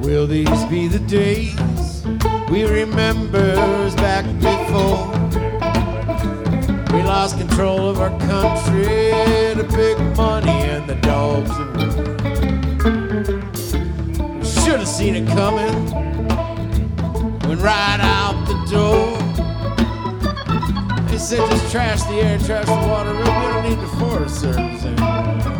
Will these be the days we remember as back before we lost control of our country to big money and the dogs of war? Should have seen it coming. Went right out the door. They said just trash the air, trash the water. We don't need the Forest Service anymore.